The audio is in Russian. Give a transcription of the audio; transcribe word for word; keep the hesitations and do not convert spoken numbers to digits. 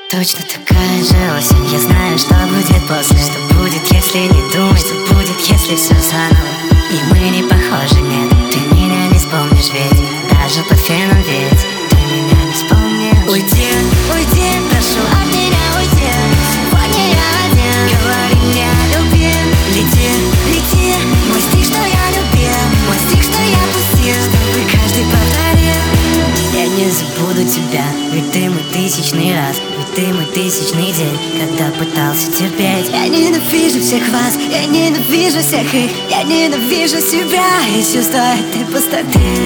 Точно такая же осень. Я знаю, что будет после. Что будет, если не думать. Что будет, если все заново. И мы не похожи, нет. Ты меня не вспомнишь, ведь даже под феном ведь ты меня не вспомнишь. Уйди, уйди, прошу от меня уйди. Сегодня я один. Говори мне о любви. Лети, лети. Мой стих, что я любил. Мой стих, что я пустил. Чтобы каждый повторил. Я не забуду тебя, ведь ты мой тысячный раз. Ведь ты мой тысячный день, когда пытался терпеть. Я ненавижу всех вас, я ненавижу всех их. Я ненавижу себя и чувство этой пустоты.